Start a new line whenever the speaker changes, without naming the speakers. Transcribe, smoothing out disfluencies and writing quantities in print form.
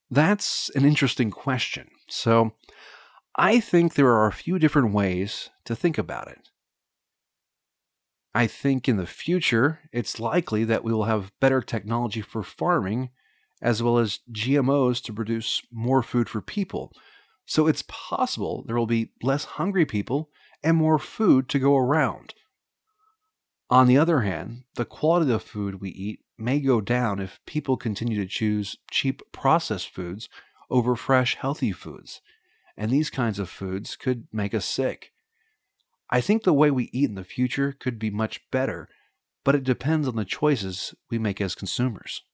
That's an interesting question. So, I think there are a few different ways to think about it. I think in the future, it's likely that we will have better technology for farming, as well as GMOs to produce more food for people. So it's possible there will be less hungry people and more food to go around. On the other hand, the quality of food we eat may go down if people continue to choose cheap processed foods over fresh, healthy foods. And these kinds of foods could make us sick. I think the way we eat in the future could be much better, but it depends on the choices we make as consumers.